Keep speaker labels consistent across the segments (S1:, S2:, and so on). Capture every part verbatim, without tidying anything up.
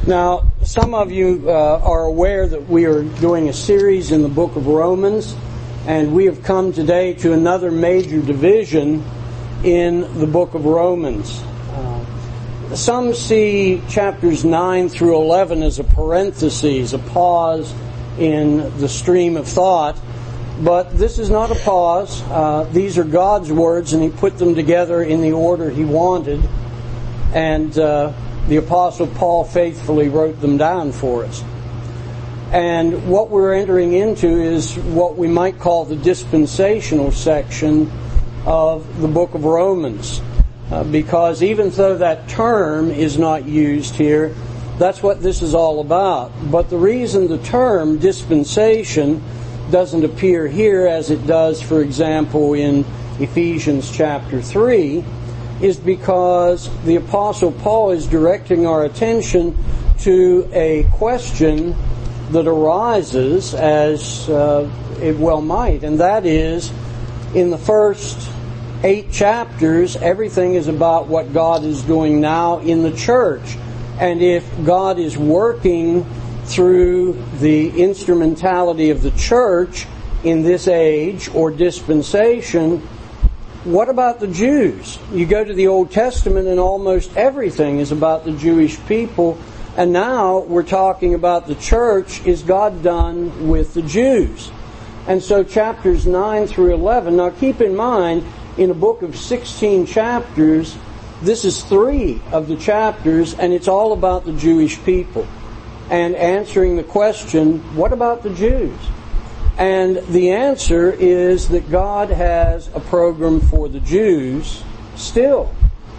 S1: Now, some of you uh, are aware that we are doing a series in the book of Romans, and we have come today to another major division in the book of Romans. Uh, some see chapters nine through eleven as a parenthesis, a pause in the stream of thought, but this is not a pause. Uh, these are God's words, and He put them together in the order He wanted, and uh, the Apostle Paul faithfully wrote them down for us. And what we're entering into is what we might call the dispensational section of the book of Romans. Uh, because even though that term is not used here, that's what this is all about. But the reason the term dispensation doesn't appear here as it does, for example, in Ephesians chapter three, is because the Apostle Paul is directing our attention to a question that arises, as uh, it well might, and that is, in the first eight chapters, everything is about what God is doing now in the church. And if God is working through the instrumentality of the church in this age or dispensation, what about the Jews? You go to the Old Testament and almost everything is about the Jewish people. And now we're talking about the church. Is God done with the Jews? And so chapters nine through eleven. Now keep in mind, in a book of sixteen chapters, this is three of the chapters, and it's all about the Jewish people. And answering the question, what about the Jews? And the answer is that God has a program for the Jews still.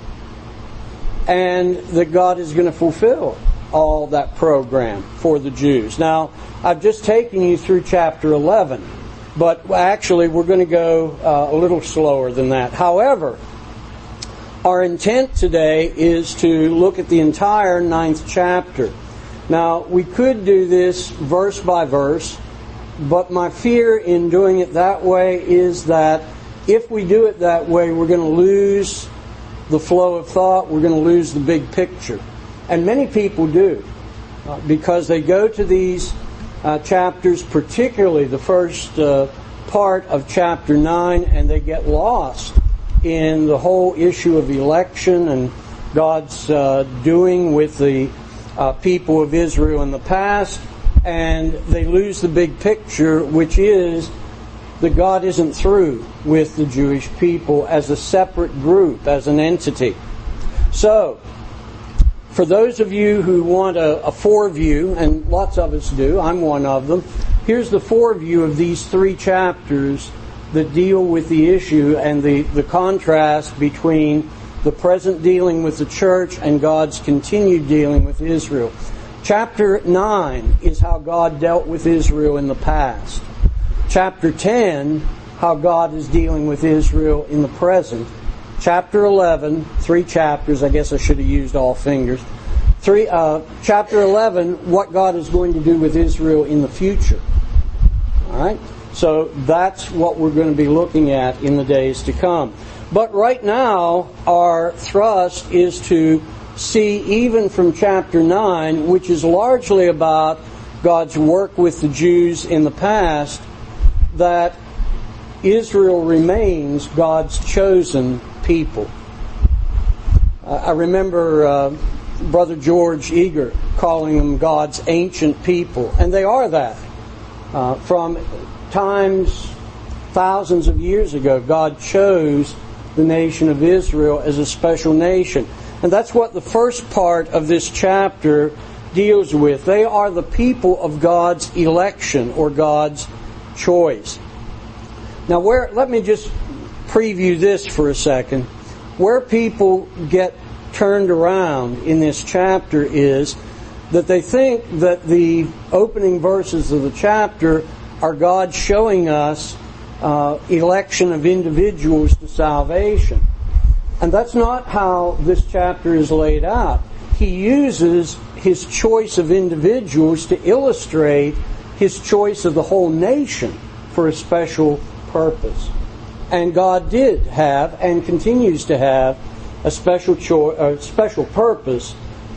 S1: And that God is going to fulfill all that program for the Jews. Now, I've just taken you through chapter eleven, but actually we're going to go uh, a little slower than that. However, our intent today is to look at the entire ninth chapter. Now, we could do this verse by verse, but my fear in doing it that way is that if we do it that way, we're going to lose the flow of thought, we're going to lose the big picture. And many people do, uh, because they go to these uh, chapters, particularly the first uh, part of chapter nine, and they get lost in the whole issue of election and God's uh, doing with the uh, people of Israel in the past, and they lose the big picture, which is that God isn't through with the Jewish people as a separate group, as an entity. So, for those of you who want a, a foreview, and lots of us do, I'm one of them, here's the foreview of these three chapters that deal with the issue and the, the contrast between the present dealing with the church and God's continued dealing with Israel. Chapter nine is how God dealt with Israel in the past. Chapter ten, how God is dealing with Israel in the present. Chapter eleven, three chapters, I guess I should have used all fingers. Three, uh, chapter eleven, what God is going to do with Israel in the future. All right? So that's what we're going to be looking at in the days to come. But right now, our thrust is to see, even from chapter nine, which is largely about God's work with the Jews in the past, that Israel remains God's chosen people. Uh, I remember uh, Brother George Eager calling them God's ancient people, and they are that. Uh, from times, thousands of years ago, God chose the nation of Israel as a special nation. And that's what the first part of this chapter deals with. They are the people of God's election or God's choice. Now, where let me just preview this for a second. Where people get turned around in this chapter is that they think that the opening verses of the chapter are God showing us uh, election of individuals to salvation. And that's not how this chapter is laid out. He uses His choice of individuals to illustrate His choice of the whole nation for a special purpose. And God did have and continues to have a special cho- a special purpose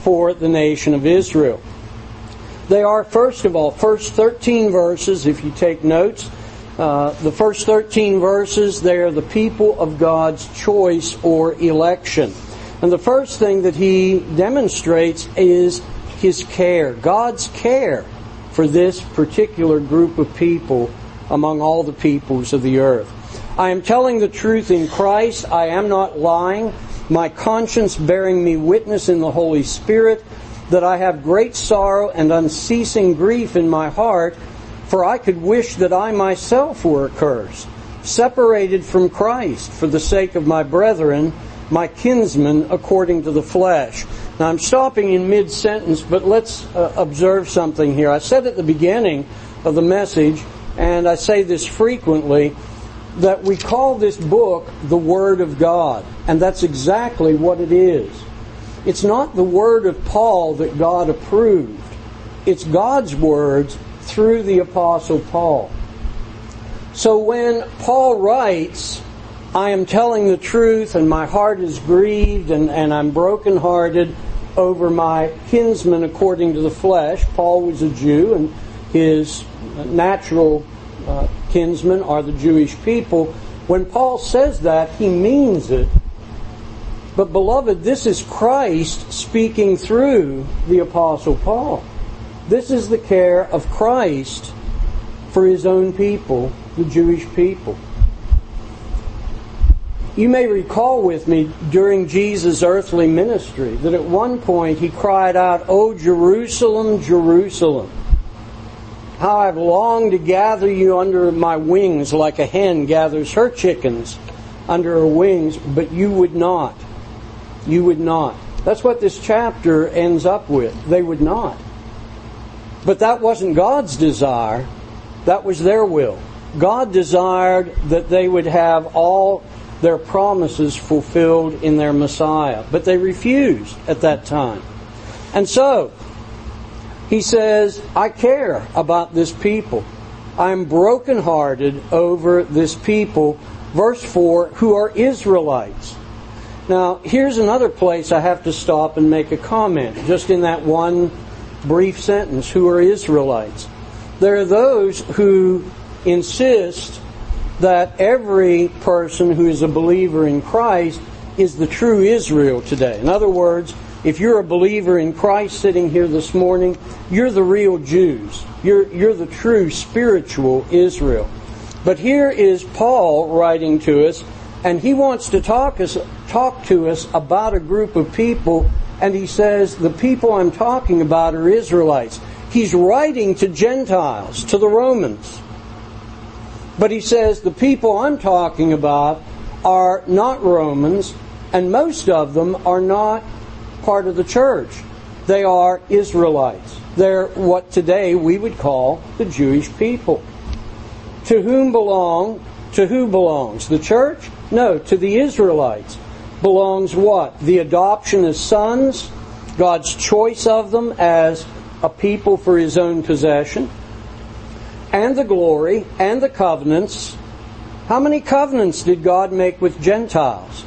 S1: for the nation of Israel. They are, first of all, first thirteen verses, if you take notes, uh, the first thirteen verses, they are the people of God's choice or election. And the first thing that he demonstrates is his care, God's care for this particular group of people among all the peoples of the earth. I am telling the truth in Christ. I am not lying. My conscience bearing me witness in the Holy Spirit that I have great sorrow and unceasing grief in my heart, for I could wish that I myself were accursed, separated from Christ for the sake of my brethren, my kinsmen according to the flesh. Now I'm stopping in mid-sentence, but let's uh, observe something here. I said at the beginning of the message, and I say this frequently, that we call this book the Word of God. And that's exactly what it is. It's not the word of Paul that God approved. It's God's words through the Apostle Paul. So when Paul writes, I am telling the truth and my heart is grieved and, and I'm brokenhearted over my kinsmen according to the flesh. Paul was a Jew and his natural uh, kinsmen are the Jewish people. When Paul says that, he means it. But beloved, this is Christ speaking through the Apostle Paul. This is the care of Christ for his own people, the Jewish people. You may recall with me during Jesus' earthly ministry that at one point he cried out, "O Jerusalem, Jerusalem, how I've longed to gather you under my wings like a hen gathers her chickens under her wings, but you would not. You would not." That's what this chapter ends up with. They would not. But that wasn't God's desire. That was their will. God desired that they would have all their promises fulfilled in their Messiah. But they refused at that time. And so, he says, I care about this people. I'm brokenhearted over this people. Verse four, who are Israelites. Now, here's another place I have to stop and make a comment, just in that one brief sentence, who are Israelites. There are those who insist that every person who is a believer in Christ is the true Israel today. In other words, if you're a believer in Christ sitting here this morning, you're the real Jews. You're, you're the true spiritual Israel. But here is Paul writing to us, and he wants to talk us talk to us about a group of people, and he says, the people I'm talking about are Israelites. He's writing to Gentiles, to the Romans. But he says, the people I'm talking about are not Romans, and most of them are not part of the church. They are Israelites. They're what today we would call the Jewish people. To whom belong, to who belongs? The church? No, to the Israelites. Belongs what? The adoption as sons, God's choice of them as a people for his own possession, and the glory, and the covenants. How many covenants did God make with Gentiles?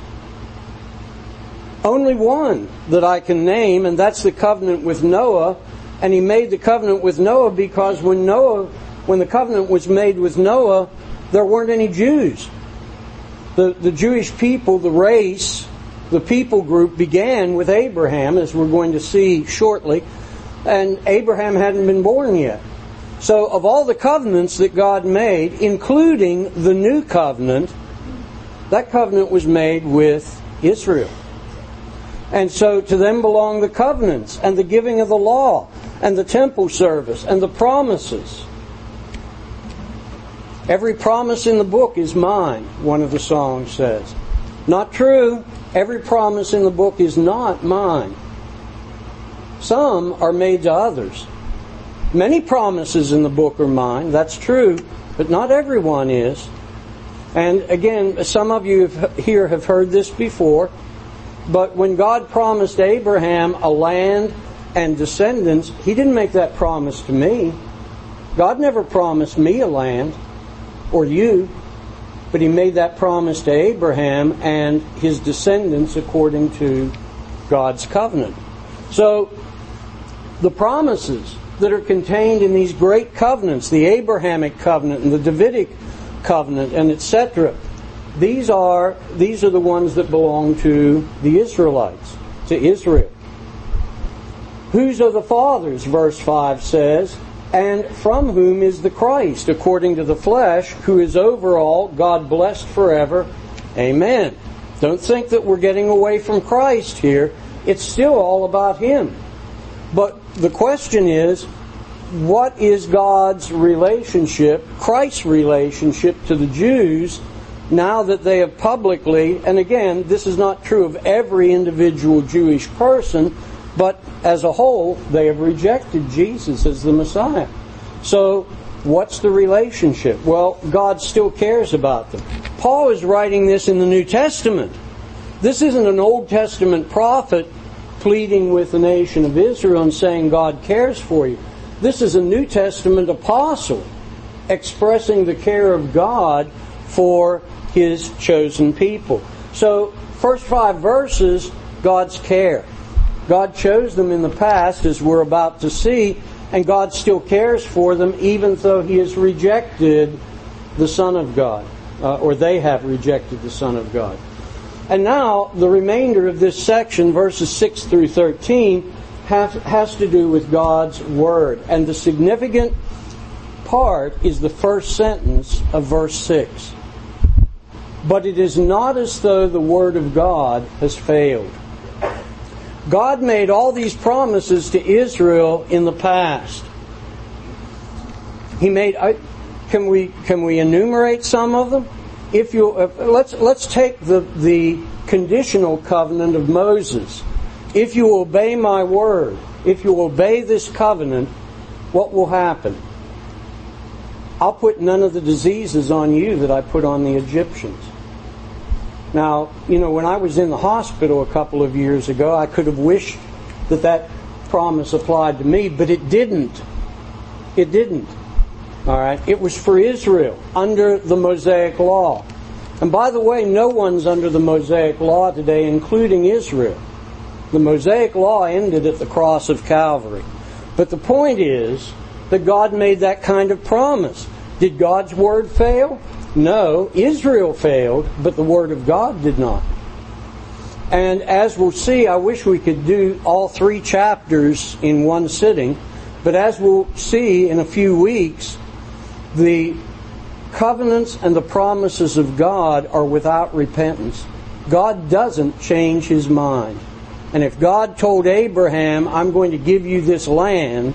S1: Only one that I can name, and that's the covenant with Noah. And he made the covenant with Noah because when Noah, when the covenant was made with Noah, there weren't any Jews. The, the Jewish people, the race, the people group began with Abraham, as we're going to see shortly, and Abraham hadn't been born yet. So of all the covenants that God made, including the new covenant, that covenant was made with Israel. And so to them belong the covenants and the giving of the law and the temple service and the promises. Every promise in the book is mine, one of the songs says. Not true. Every promise in the book is not mine. Some are made to others. Many promises in the book are mine, that's true, but not everyone is. And again, some of you here have heard this before, but when God promised Abraham a land and descendants, He didn't make that promise to me. God never promised me a land, or you, but He made that promise to Abraham and his descendants according to God's covenant. So, the promises that are contained in these great covenants, the Abrahamic covenant and the Davidic covenant and et cetera, these are, these are the ones that belong to the Israelites, to Israel. Whose are the fathers, verse five says, and from whom is the Christ, according to the flesh, who is over all, God blessed forever. Amen. Don't think that we're getting away from Christ here. It's still all about Him. But the question is, what is God's relationship, Christ's relationship to the Jews, now that they have publicly, and again, this is not true of every individual Jewish person, but as a whole, they have rejected Jesus as the Messiah. So, what's the relationship? Well, God still cares about them. Paul is writing this in the New Testament. This isn't an Old Testament prophet pleading with the nation of Israel and saying God cares for you. This is a New Testament apostle expressing the care of God for His chosen people. So, first five verses, God's care. God chose them in the past, as we're about to see, and God still cares for them even though He has rejected the Son of God, uh, or they have rejected the Son of God. And now, the remainder of this section, verses six through thirteen, has, has to do with God's Word. And the significant part is the first sentence of verse six. But it is not as though the Word of God has failed. God made all these promises to Israel in the past. He made. Can we can we enumerate some of them? If you uh, let's let's take the the conditional covenant of Moses. If you obey my word, if you obey this covenant, what will happen? I'll put none of the diseases on you that I put on the Egyptians. Now, you know, when I was in the hospital a couple of years ago, I could have wished that that promise applied to me, but it didn't. It didn't. All right? It was for Israel under the Mosaic Law. And by the way, no one's under the Mosaic Law today, including Israel. The Mosaic Law ended at the cross of Calvary. But the point is that God made that kind of promise. Did God's word fail? No, Israel failed, but the Word of God did not. And as we'll see, I wish we could do all three chapters in one sitting, but as we'll see in a few weeks, the covenants and the promises of God are without repentance. God doesn't change His mind. And if God told Abraham, I'm going to give you this land,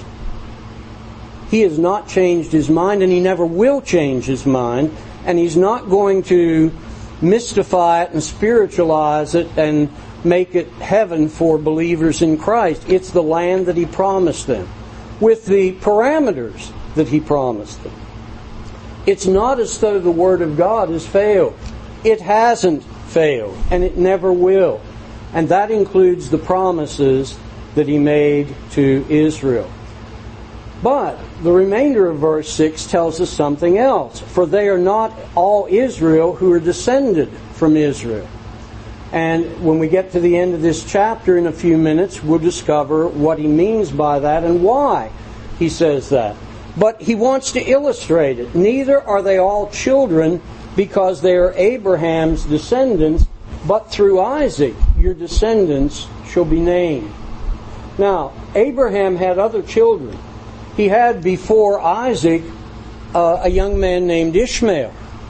S1: He has not changed His mind, and He never will change His mind. And He's not going to mystify it and spiritualize it and make it heaven for believers in Christ. It's the land that He promised them, with the parameters that He promised them. It's not as though the Word of God has failed. It hasn't failed, and it never will. And that includes the promises that He made to Israel. But the remainder of verse six tells us something else. For they are not all Israel who are descended from Israel. And when we get to the end of this chapter in a few minutes, we'll discover what he means by that and why he says that. But he wants to illustrate it. Neither are they all children because they are Abraham's descendants, but through Isaac your descendants shall be named. Now, Abraham had other children. He had before Isaac uh, a young man named Ishmael.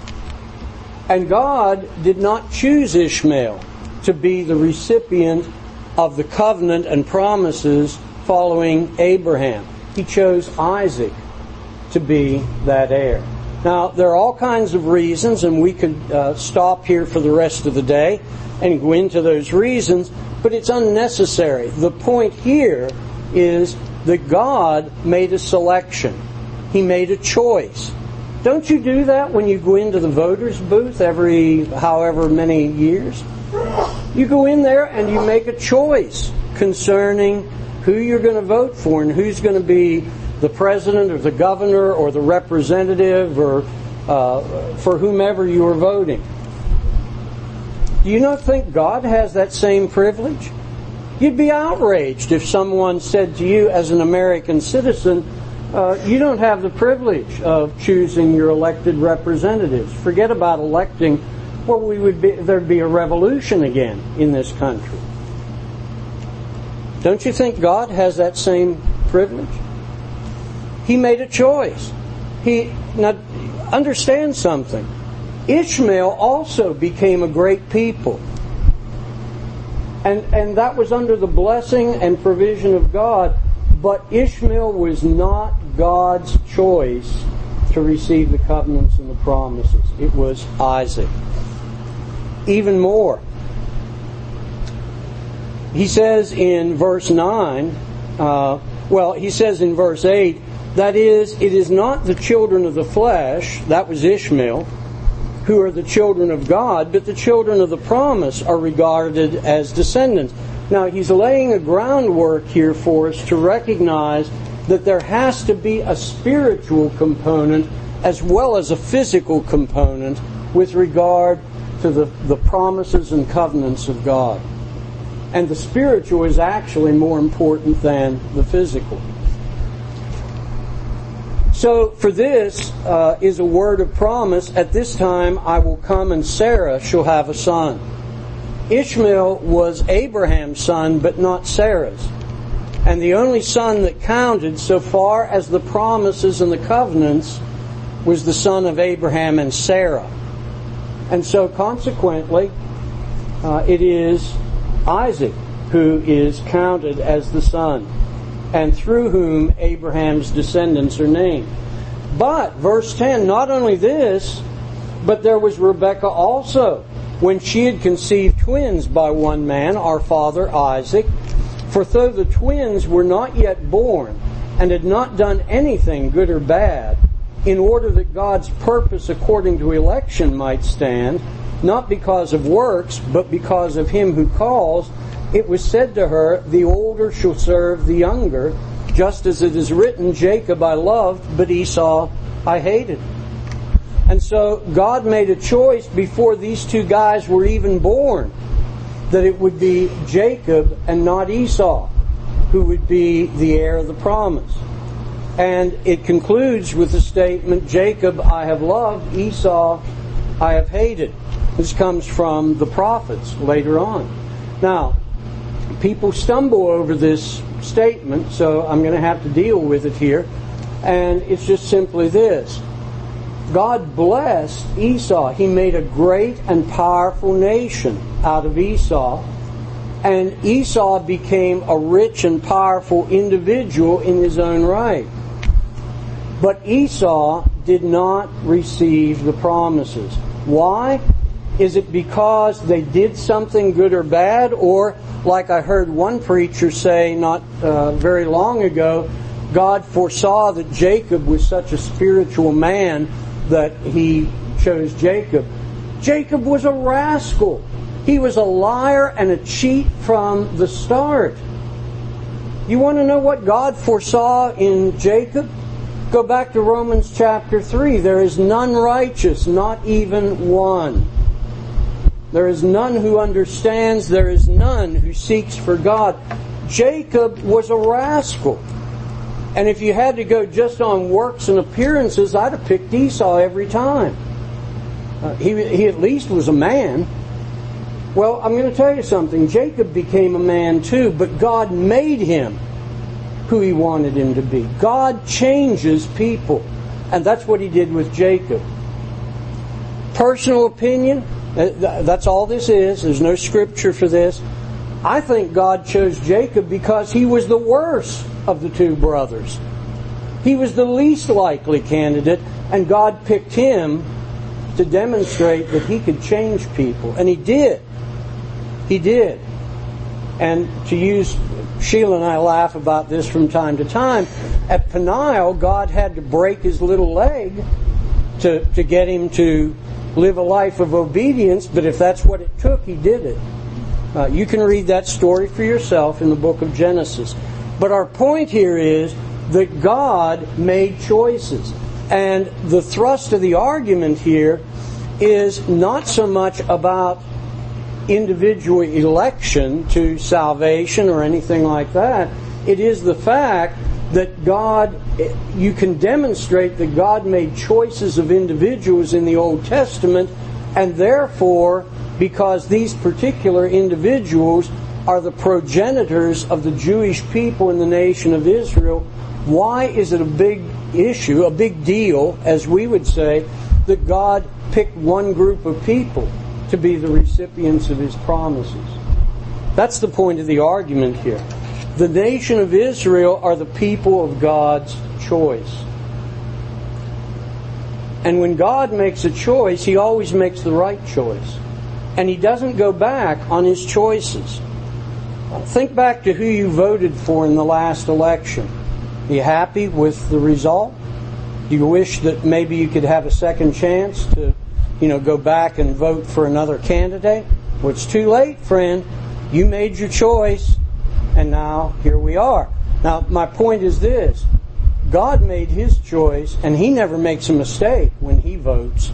S1: And God did not choose Ishmael to be the recipient of the covenant and promises following Abraham. He chose Isaac to be that heir. Now, there are all kinds of reasons, and we could uh, stop here for the rest of the day and go into those reasons, but it's unnecessary. The point here is that God made a selection. He made a choice. Don't you do that when you go into the voters' booth every however many years? You go in there and you make a choice concerning who you're going to vote for and who's going to be the president or the governor or the representative or uh, for whomever you are voting. Do you not think God has that same privilege? You'd be outraged if someone said to you as an American citizen, uh, you don't have the privilege of choosing your elected representatives. Forget about electing. Well, we would be, there'd be a revolution again in this country. Don't you think God has that same privilege? He made a choice. He now understand something. Ishmael also became a great people. And, and that was under the blessing and provision of God. But Ishmael was not God's choice to receive the covenants and the promises. It was Isaac. Even more. He says in verse nine, uh, well, he says in verse eight, that is, it is not the children of the flesh, that was Ishmael, who are the children of God, but the children of the promise are regarded as descendants. Now, he's laying a groundwork here for us to recognize that there has to be a spiritual component as well as a physical component with regard to the, the promises and covenants of God. And the spiritual is actually more important than the physical. So for this uh, is a word of promise. At this time I will come and Sarah shall have a son. Ishmael was Abraham's son, but not Sarah's. And the only son that counted so far as the promises and the covenants was the son of Abraham and Sarah. And so consequently, uh, it is Isaac who is counted as the son, and through whom Abraham's descendants are named. But, verse ten, not only this, but there was Rebekah also, when she had conceived twins by one man, our father Isaac. For though the twins were not yet born, and had not done anything good or bad, in order that God's purpose according to election might stand, not because of works, but because of him who calls, it was said to her, the older shall serve the younger, just as it is written, Jacob I loved, but Esau I hated. And so God made a choice before these two guys were even born, that it would be Jacob and not Esau who would be the heir of the promise. And it concludes with the statement, Jacob I have loved, Esau I have hated. This comes from the prophets later on. Now, people stumble over this statement, so I'm going to have to deal with it here. And it's just simply this. God blessed Esau. He made a great and powerful nation out of Esau. And Esau became a rich and powerful individual in his own right. But Esau did not receive the promises. Why? Is it because they did something good or bad? Or, like I heard one preacher say not uh, very long ago, God foresaw that Jacob was such a spiritual man that he chose Jacob. Jacob was a rascal. He was a liar and a cheat from the start. You want to know what God foresaw in Jacob? Go back to Romans chapter three. There is none righteous, not even one. There is none who understands. There is none who seeks for God. Jacob was a rascal. And if you had to go just on works and appearances, I'd have picked Esau every time. Uh, he, he at least was a man. Well, I'm going to tell you something. Jacob became a man too, but God made him who he wanted him to be. God changes people. And that's what he did with Jacob. Personal opinion, that's all this is. There's no scripture for this. I think God chose Jacob because he was the worst of the two brothers. He was the least likely candidate, and God picked him to demonstrate that he could change people. And he did. He did. And to use, Sheila and I laugh about this from time to time, at Peniel, God had to break his little leg to, to get him to live a life of obedience, but if that's what it took, he did it. Uh, you can read that story for yourself in the book of Genesis. But our point here is that God made choices. And the thrust of the argument here is not so much about individual election to salvation or anything like that. It is the fact that God, you can demonstrate that God made choices of individuals in the Old Testament, and therefore, because these particular individuals are the progenitors of the Jewish people in the nation of Israel, why is it a big issue, a big deal, as we would say, that God picked one group of people to be the recipients of His promises? That's the point of the argument here. The nation of Israel are the people of God's choice. And when God makes a choice, He always makes the right choice. And He doesn't go back on His choices. Think back to who you voted for in the last election. Are you happy with the result? Do you wish that maybe you could have a second chance to, you know, go back and vote for another candidate? Well, it's too late, friend. You made your choice, and now here we are. Now, my point is this. God made His choice, and He never makes a mistake when He votes.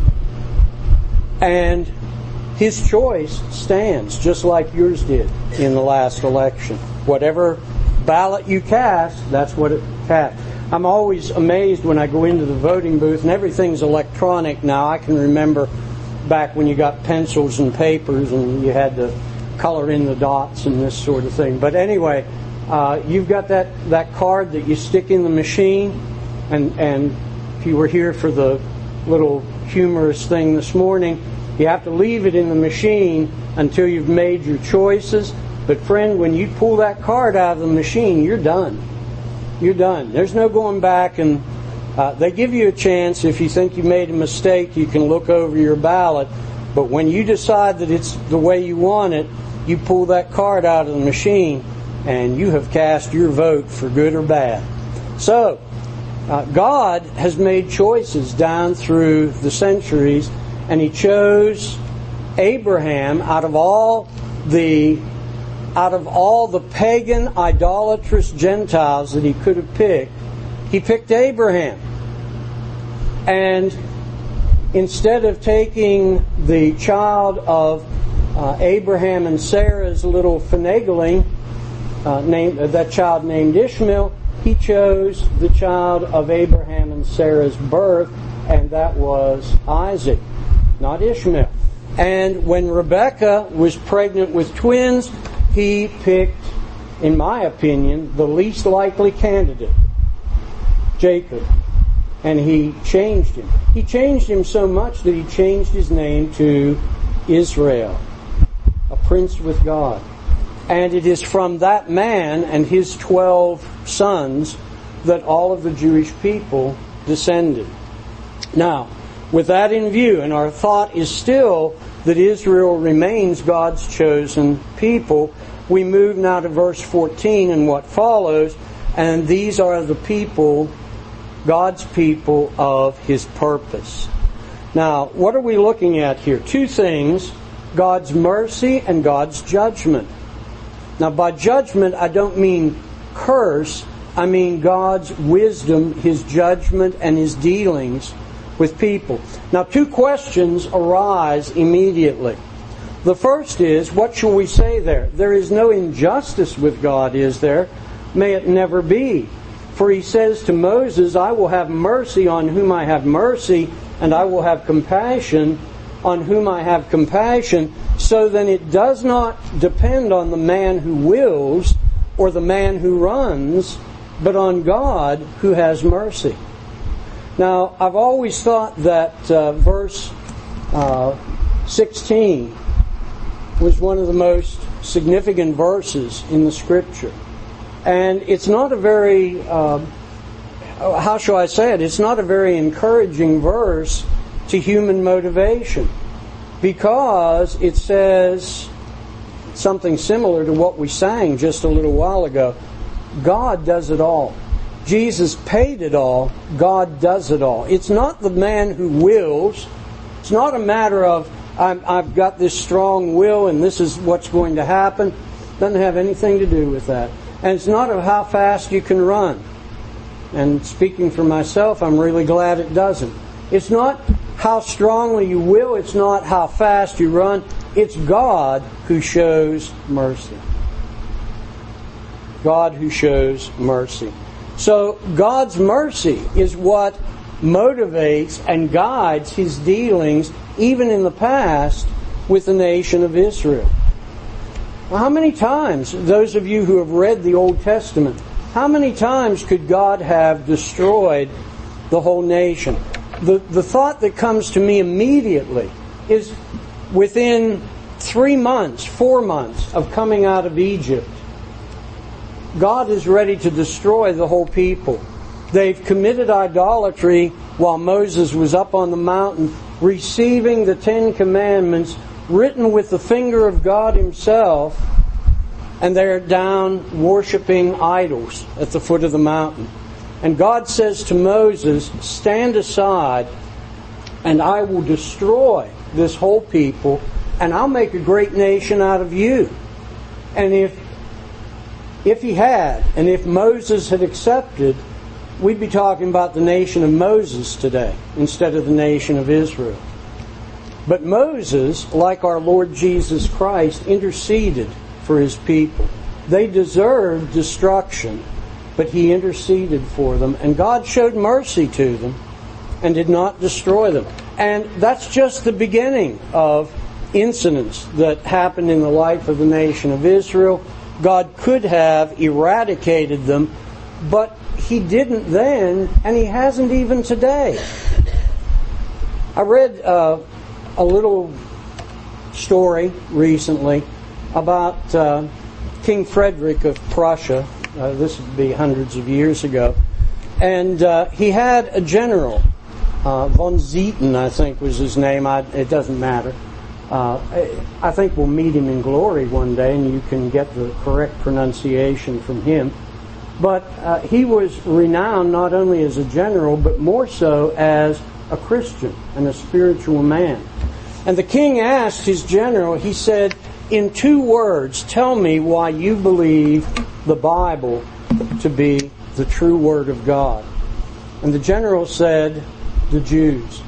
S1: And His choice stands, just like yours did in the last election. Whatever ballot you cast, that's what it cast. I'm always amazed when I go into the voting booth, and everything's electronic now. I can remember back when you got pencils and papers and you had to color in the dots and this sort of thing. But anyway, uh, you've got that, that card that you stick in the machine, and, and if you were here for the little humorous thing this morning, you have to leave it in the machine until you've made your choices. But friend, when you pull that card out of the machine, you're done. You're done. There's no going back, and uh, they give you a chance. If you think you made a mistake, you can look over your ballot. But when you decide that it's the way you want it, you pull that card out of the machine, and you have cast your vote for good or bad. So, uh, God has made choices down through the centuries, and He chose Abraham out of all the out of all the pagan, idolatrous Gentiles that He could have picked. He picked Abraham. And instead of taking the child of uh, Abraham and Sarah's little finagling, uh, named, uh, that child named Ishmael, He chose the child of Abraham and Sarah's birth, and that was Isaac, not Ishmael. And when Rebekah was pregnant with twins, He picked, in my opinion, the least likely candidate, Jacob. And He changed him. He changed him so much that He changed his name to Israel, a prince with God. And it is from that man and his twelve sons that all of the Jewish people descended. Now, with that in view, and our thought is still that Israel remains God's chosen people, we move now to verse fourteen and what follows, and these are the people, God's people of His purpose. Now, what are we looking at here? Two things, God's mercy and God's judgment. Now, by judgment, I don't mean curse, I mean God's wisdom, His judgment, and His dealings with people. Now, two questions arise immediately. The first is, what shall we say there? There is no injustice with God, is there? May it never be. For He says to Moses, I will have mercy on whom I have mercy, and I will have compassion on whom I have compassion. So then it does not depend on the man who wills or the man who runs, but on God who has mercy. Now, I've always thought that uh, verse uh, sixteen was one of the most significant verses in the Scripture. And it's not a very, uh, how shall I say it, it's not a very encouraging verse to human motivation, because it says something similar to what we sang just a little while ago. God does it all. Jesus paid it all. God does it all. It's not the man who wills. It's not a matter of, I'm, I've got this strong will and this is what's going to happen. It doesn't have anything to do with that. And it's not of how fast you can run. And speaking for myself, I'm really glad it doesn't. It's not how strongly you will. It's not how fast you run. It's God who shows mercy. God who shows mercy. So God's mercy is what motivates and guides His dealings, even in the past, with the nation of Israel. Well, how many times, those of you who have read the Old Testament, how many times could God have destroyed the whole nation? The, the thought that comes to me immediately is within three months, four months of coming out of Egypt, God is ready to destroy the whole people. They've committed idolatry while Moses was up on the mountain receiving the Ten Commandments written with the finger of God Himself, and they're down worshiping idols at the foot of the mountain. And God says to Moses, stand aside and I will destroy this whole people and I'll make a great nation out of you. And if if he had, and if Moses had accepted, we'd be talking about the nation of Moses today instead of the nation of Israel. But Moses, like our Lord Jesus Christ, interceded for his people. They deserved destruction, but he interceded for them, and God showed mercy to them and did not destroy them. And that's just the beginning of incidents that happened in the life of the nation of Israel. God could have eradicated them, but He didn't then, and He hasn't even today. I read uh, a little story recently about uh, King Frederick of Prussia. Uh, this would be hundreds of years ago. And uh, he had a general, uh, von Zieten, I think was his name. I, it doesn't matter. Uh, I think we'll meet him in glory one day, and you can get the correct pronunciation from him. But uh, he was renowned not only as a general, but more so as a Christian and a spiritual man. And the king asked his general, he said, in two words, tell me why you believe the Bible to be the true Word of God. And the general said, the Jews.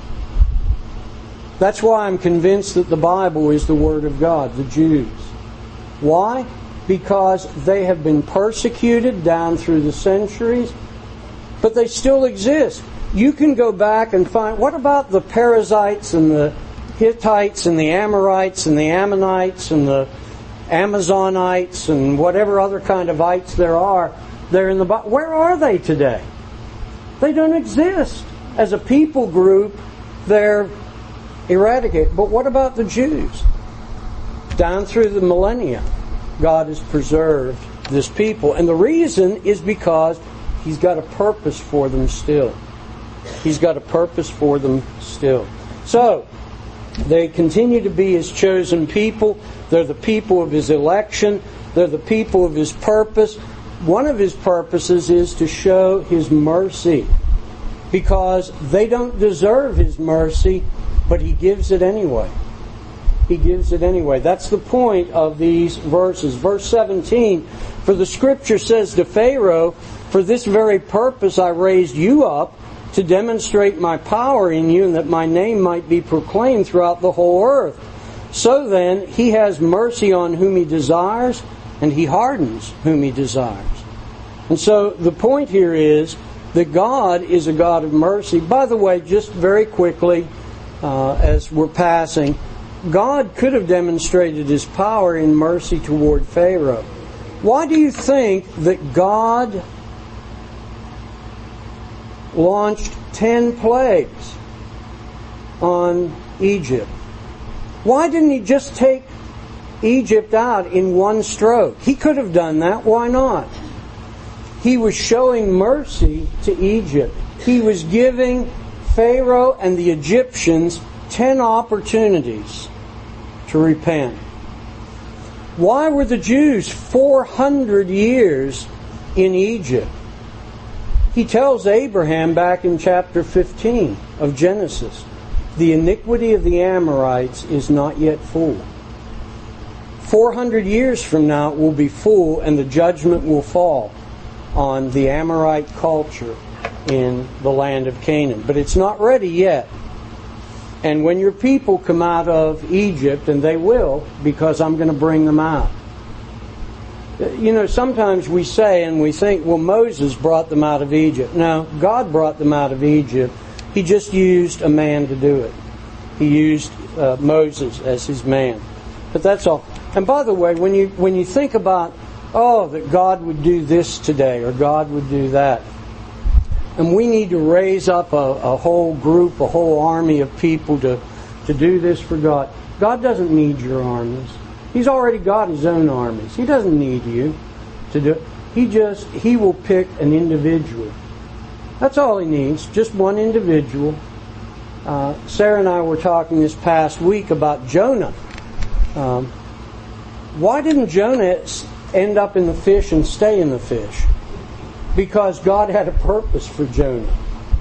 S1: That's why I'm convinced that the Bible is the Word of God, the Jews. Why? Because they have been persecuted down through the centuries, but they still exist. You can go back and find, what about the Perizzites and the Hittites and the Amorites and the Ammonites and the Amazonites and whatever other kind of ites there are? They're in the Bible. Where are they today? They don't exist. As a people group, they're eradicated. But what about the Jews? Down through the millennia, God has preserved this people. And the reason is because He's got a purpose for them still. He's got a purpose for them still. So, they continue to be His chosen people. They're the people of His election. They're the people of His purpose. One of His purposes is to show His mercy, because they don't deserve His mercy, but He gives it anyway. He gives it anyway. That's the point of these verses. Verse seventeen, for the Scripture says to Pharaoh, for this very purpose I raised you up, to demonstrate my power in you, and that my name might be proclaimed throughout the whole earth. So then, He has mercy on whom He desires, and He hardens whom He desires. And so, the point here is that God is a God of mercy. By the way, just very quickly, uh, as we're passing, God could have demonstrated His power in mercy toward Pharaoh. Why do you think that God launched ten plagues on Egypt? Why didn't He just take Egypt out in one stroke? He could have done that. Why not? He was showing mercy to Egypt. He was giving Pharaoh and the Egyptians ten opportunities to repent. Why were the Jews four hundred years in Egypt? He tells Abraham back in chapter fifteen of Genesis, the iniquity of the Amorites is not yet full. four hundred years from now it will be full, and the judgment will fall on the Amorite culture in the land of Canaan. But it's not ready yet. And when your people come out of Egypt, and they will, because I'm going to bring them out. You know, sometimes we say and we think, well, Moses brought them out of Egypt. No, God brought them out of Egypt. He just used a man to do it. He used uh, Moses as his man. But that's all. And by the way, when you when you think about, oh, that God would do this today, or God would do that, and we need to raise up a, a whole group, a whole army of people to, to do this for God. God doesn't need your armies. He's already got His own armies. He doesn't need you to do it. He just, He will pick an individual. That's all He needs, just one individual. Uh, Sarah and I were talking this past week about Jonah. Um, why didn't Jonah end up in the fish and stay in the fish? Because God had a purpose for Jonah.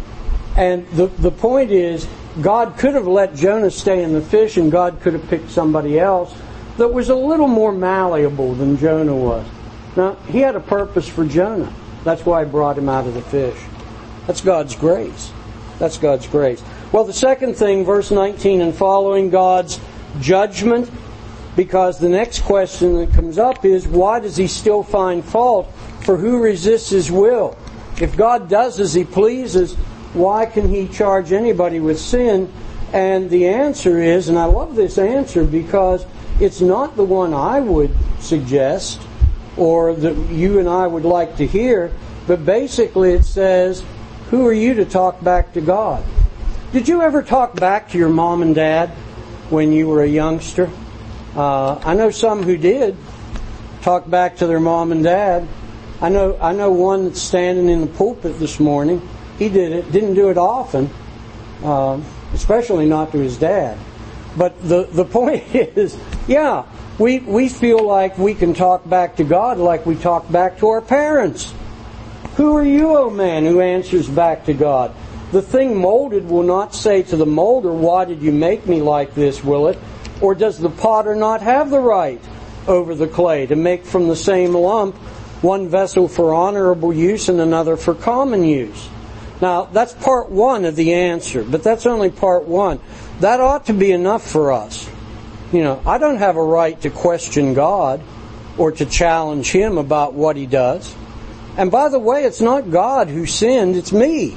S1: And the, the point is, God could have let Jonah stay in the fish, and God could have picked somebody else that was a little more malleable than Jonah was. Now, He had a purpose for Jonah. That's why He brought him out of the fish. That's God's grace. That's God's grace. Well, the second thing, verse nineteen and following, God's judgment. Because the next question that comes up is, why does He still find fault? For who resists His will? If God does as He pleases, why can He charge anybody with sin? And the answer is, and I love this answer because it's not the one I would suggest or that you and I would like to hear, but basically it says, who are you to talk back to God? Did you ever talk back to your mom and dad when you were a youngster? Uh, I know some who did talk back to their mom and dad. I know I know one that's standing in the pulpit this morning. He did it, didn't do it often, um, especially not to his dad. But the, the point is, yeah, we, we feel like we can talk back to God like we talk back to our parents. Who are you, O man, who answers back to God? The thing molded will not say to the molder, why did you make me like this, will it? Or does the potter not have the right over the clay to make from the same lump one vessel for honorable use and another for common use? Now, that's part one of the answer, but that's only part one. That ought to be enough for us. You know, I don't have a right to question God or to challenge Him about what He does. And by the way, it's not God who sinned, it's me.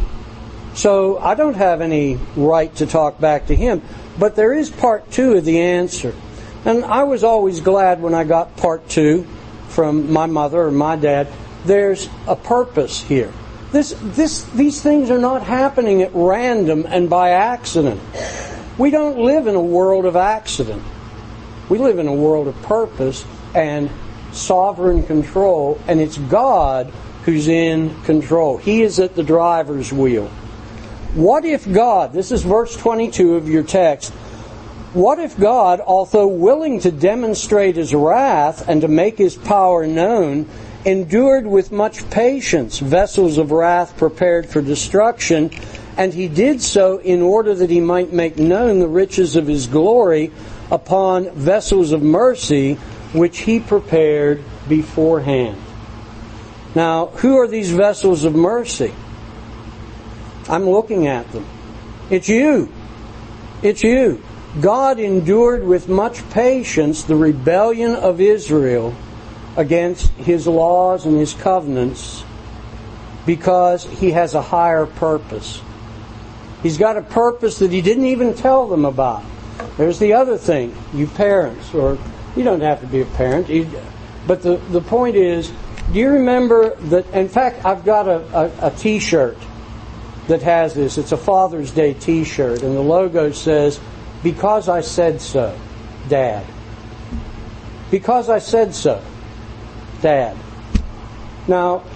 S1: So I don't have any right to talk back to Him. But there is part two of the answer. And I was always glad when I got part two from my mother or my dad. There's a purpose here. This, this, these things are not happening at random and by accident. We don't live in a world of accident. We live in a world of purpose and sovereign control, and it's God who's in control. He is at the driver's wheel. What if God, this is verse twenty-two of your text, what if God, although willing to demonstrate His wrath and to make His power known, endured with much patience vessels of wrath prepared for destruction, and He did so in order that He might make known the riches of His glory upon vessels of mercy, which He prepared beforehand. Now, who are these vessels of mercy? I'm looking at them. It's you. It's you. God endured with much patience the rebellion of Israel against His laws and His covenants because He has a higher purpose. He's got a purpose that He didn't even tell them about. There's the other thing, you parents, or you don't have to be a parent, but the, the point is, do you remember that, in fact, I've got a, a, a t-shirt that has this. It's a Father's Day t-shirt, and the logo says, because I said so, Dad. Because I said so, Dad. Now,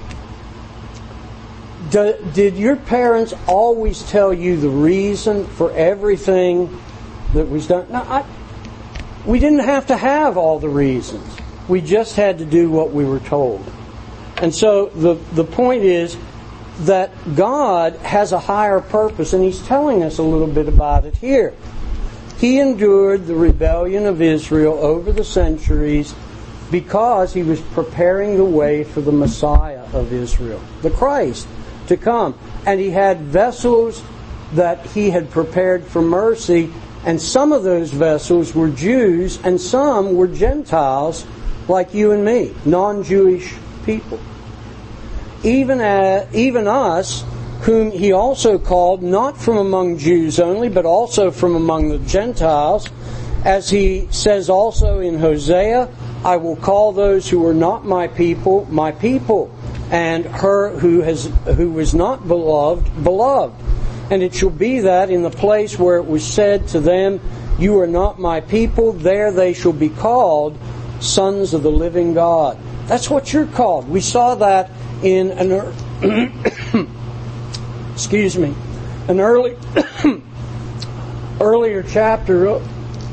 S1: do, did your parents always tell you the reason for everything that was done? Now, I, we didn't have to have all the reasons. We just had to do what we were told. And so the, the point is that God has a higher purpose, and He's telling us a little bit about it here. He endured the rebellion of Israel over the centuries because He was preparing the way for the Messiah of Israel, the Christ, to come. And He had vessels that he had prepared for mercy, and some of those vessels were Jews and some were Gentiles like you and me, non-Jewish people. Even as, even us, whom he also called not from among Jews only, but also from among the Gentiles, as he says also in Hosea, I will call those who are not my people, my people, and her who has who was not beloved, beloved. And it shall be that in the place where it was said to them, you are not my people, there they shall be called sons of the living God. That's what you're called. We saw that in an excuse me, an early earlier chapter of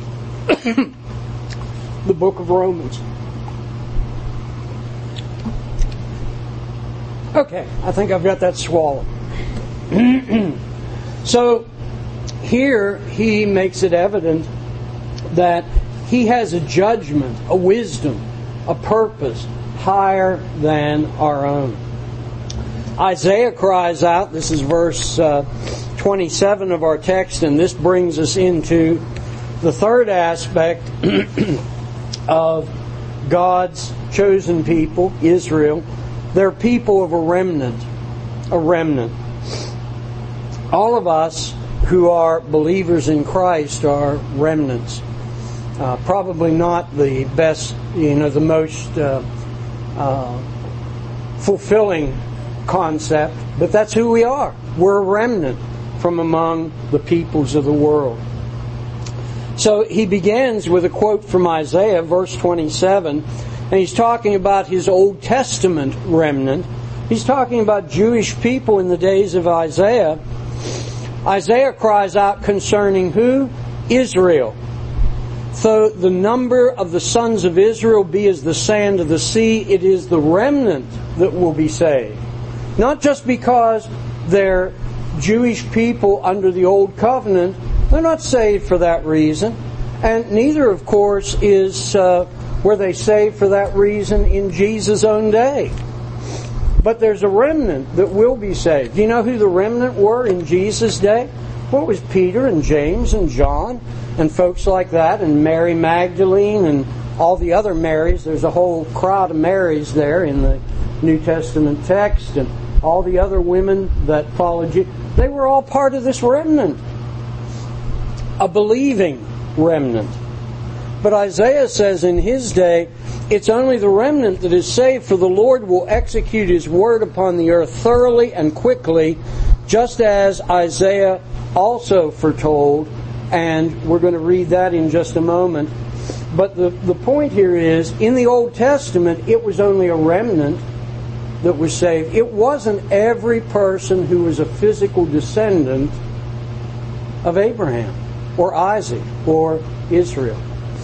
S1: the book of Romans. Okay, I think I've got that swallowed. So here he makes it evident that he has a judgment, a wisdom, a purpose higher than our own. Isaiah cries out, this is verse uh, twenty-seven of our text, and this brings us into the third aspect of God's chosen people, Israel. They're people of a remnant, a remnant. All of us who are believers in Christ are remnants. Uh, probably not the best, you know, the most uh, uh, fulfilling concept, but that's who we are. We're a remnant from among the peoples of the world. So he begins with a quote from Isaiah, verse twenty-seven, and he's talking about his Old Testament remnant. He's talking about Jewish people in the days of Isaiah. Isaiah cries out concerning who? Israel. Though the number of the sons of Israel be as the sand of the sea, it is the remnant that will be saved. Not just because they're Jewish people under the Old Covenant. They're not saved for that reason. And neither, of course, is uh, were they saved for that reason in Jesus' own day. But there's a remnant that will be saved. Do you know who the remnant were in Jesus' day? Well, it was Peter and James and John and folks like that, and Mary Magdalene and all the other Marys. There's a whole crowd of Marys there in the New Testament text, and all the other women that followed you. They were all part of this remnant. A believing remnant. But Isaiah says in his day, it's only the remnant that is saved, for the Lord will execute His word upon the earth thoroughly and quickly, just as Isaiah also foretold, and we're going to read that in just a moment. But the, the point here is, in the Old Testament, it was only a remnant that was saved. It wasn't every person who was a physical descendant of Abraham, or Isaac, or Israel.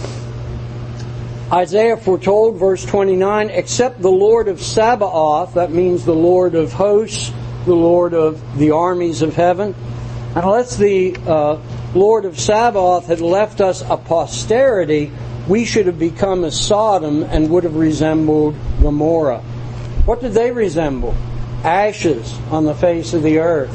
S1: Isaiah foretold, verse twenty-nine, except the Lord of Sabaoth, that means the Lord of hosts, the Lord of the armies of heaven. And unless the uh, Lord of Sabaoth had left us a posterity, we should have become as Sodom and would have resembled Gomorrah. What did they resemble? Ashes on the face of the earth.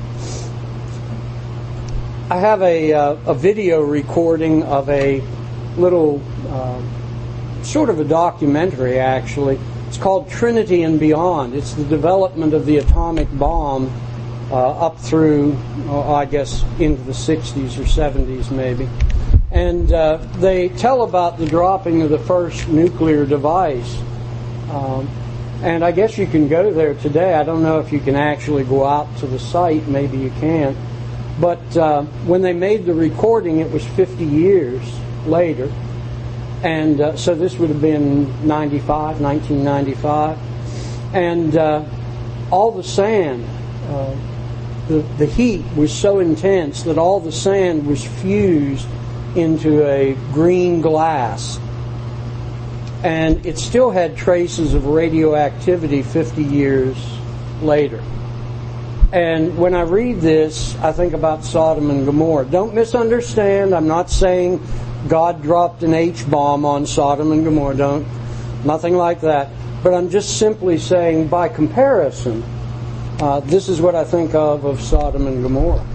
S1: I have a, uh, a video recording of a little, uh, sort of a documentary actually. It's called Trinity and Beyond. It's the development of the atomic bomb uh, up through, uh, I guess, into the sixties or seventies maybe. And uh, they tell about the dropping of the first nuclear device. Um, and I guess you can go there today. I don't know if you can actually go out to the site. Maybe you can. But uh, when they made the recording, it was fifty years later. And uh, so this would have been ninety-five, nineteen ninety-five. And uh, all the sand, uh, the, the heat was so intense that all the sand was fused into a green glass. And it still had traces of radioactivity fifty years later. And when I read this, I think about Sodom and Gomorrah. Don't misunderstand. I'm not saying God dropped an H-bomb on Sodom and Gomorrah. Don't. Nothing like that. But I'm just simply saying, by comparison, uh, this is what I think of of Sodom and Gomorrah.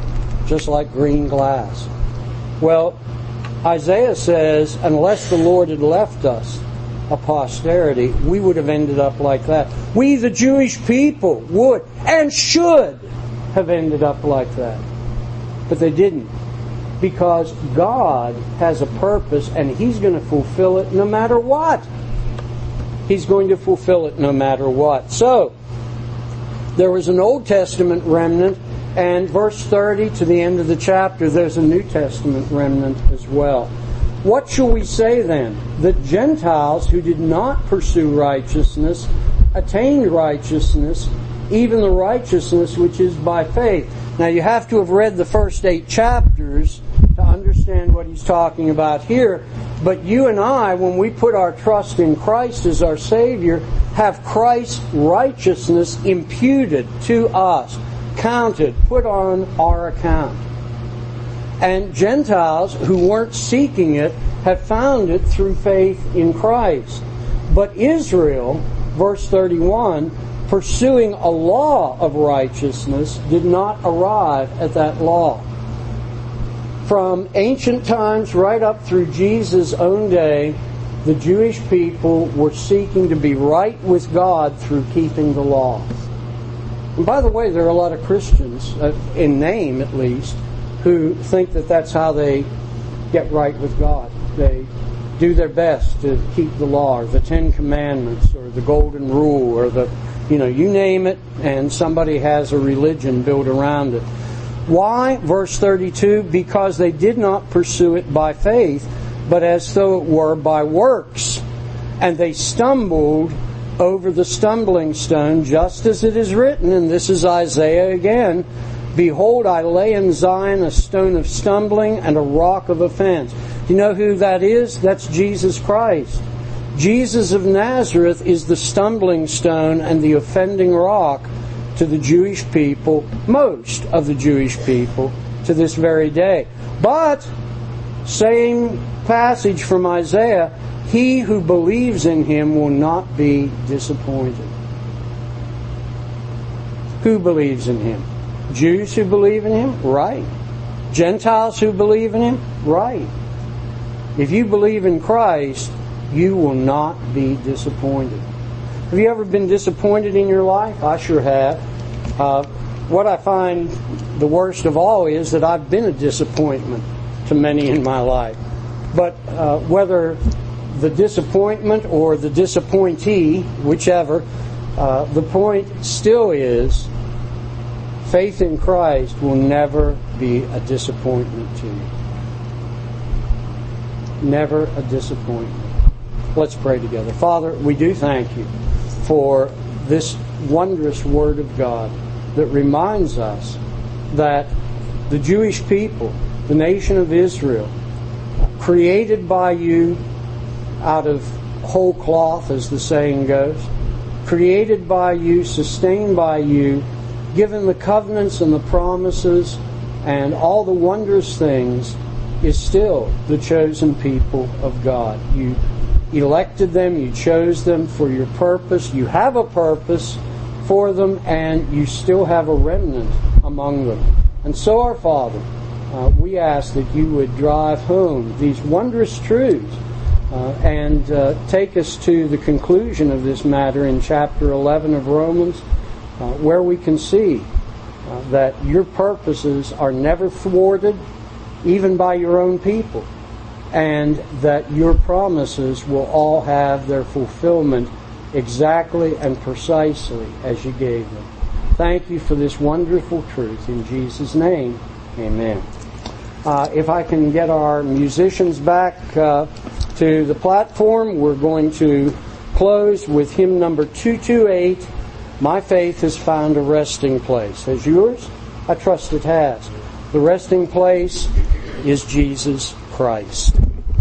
S1: just like green glass. Well, Isaiah says, unless the Lord had left us a posterity, we would have ended up like that. We, the Jewish people, would and should have ended up like that. But they didn't. Because God has a purpose and He's going to fulfill it no matter what. He's going to fulfill it no matter what. So, there was an Old Testament remnant, and verse thirty to the end of the chapter, there's a New Testament remnant as well. What shall we say then? That Gentiles who did not pursue righteousness attained righteousness, even the righteousness which is by faith. Now you have to have read the first eight chapters to understand what he's talking about here. But you and I, when we put our trust in Christ as our Savior, have Christ's righteousness imputed to us, counted, put on our account. And Gentiles who weren't seeking it have found it through faith in Christ. But Israel, verse thirty-one, pursuing a law of righteousness, did not arrive at that law. From ancient times right up through Jesus' own day, the Jewish people were seeking to be right with God through keeping the law. And by the way, there are a lot of Christians, uh, in name at least, who think that that's how they get right with God. They do their best to keep the law, or the Ten Commandments, or the Golden Rule, or the, you know, you name it, and somebody has a religion built around it. Why? Verse thirty-two, because they did not pursue it by faith, but as though it were by works. And they stumbled over the stumbling stone, just as it is written, and this is Isaiah again, behold, I lay in Zion a stone of stumbling and a rock of offense. Do you know who that is? That's Jesus Christ. Jesus of Nazareth is the stumbling stone and the offending rock to the Jewish people, most of the Jewish people, to this very day. But, same passage from Isaiah, he who believes in Him will not be disappointed. Who believes in Him? Jews who believe in Him? Right. Gentiles who believe in Him? Right. If you believe in Christ, you will not be disappointed. Have you ever been disappointed in your life? I sure have. Uh, what I find the worst of all is that I've been a disappointment to many in my life. But uh, whether the disappointment or the disappointee, whichever, uh, the point still is faith in Christ will never be a disappointment to you. Never a disappointment. Let's pray together. Father, we do thank You for this wondrous Word of God that reminds us that the Jewish people, the nation of Israel, created by You out of whole cloth, as the saying goes, created by You, sustained by You, given the covenants and the promises and all the wondrous things, is still the chosen people of God. You elected them, You chose them for Your purpose. You have a purpose for them, and You still have a remnant among them. And so, our Father, uh, we ask that You would drive home these wondrous truths uh, and uh, take us to the conclusion of this matter in chapter eleven of Romans, uh, where we can see uh, that Your purposes are never thwarted, even by Your own people, and that Your promises will all have their fulfillment exactly and precisely as You gave them. Thank You for this wonderful truth. In Jesus' name, amen. Uh, if I can get our musicians back uh, to the platform, we're going to close with hymn number two twenty-eight, My Faith Has Found a Resting Place. Has yours? I trust it has. The resting place is Jesus Christ.